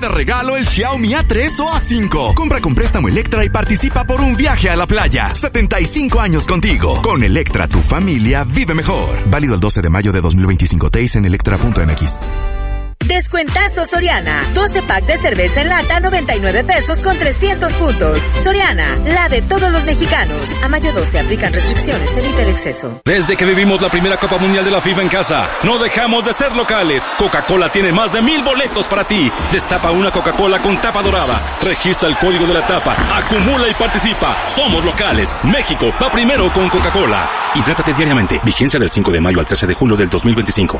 de regalo el Xiaomi A3 o A5. Compra con préstamo Electra y participa por un viaje a la playa. 75 años contigo. Con Electra, tu familia vive mejor. Válido el 12 de mayo de 2025. TIS en electra.mx. Descuentazo Soriana. 12 pack de cerveza en lata, 99 pesos con 300 puntos. Soriana, la de todos los mexicanos. A mayo 12 aplican restricciones, evita el exceso. Desde que vivimos la primera Copa Mundial de la FIFA en casa, no dejamos de ser locales. Coca-Cola tiene más de 1000 boletos para ti. Destapa una Coca-Cola con tapa dorada. Registra el código de la tapa. Acumula y participa. Somos locales. México va primero con Coca-Cola. Hidrátate diariamente. Vigencia del 5 de mayo al 13 de julio del 2025.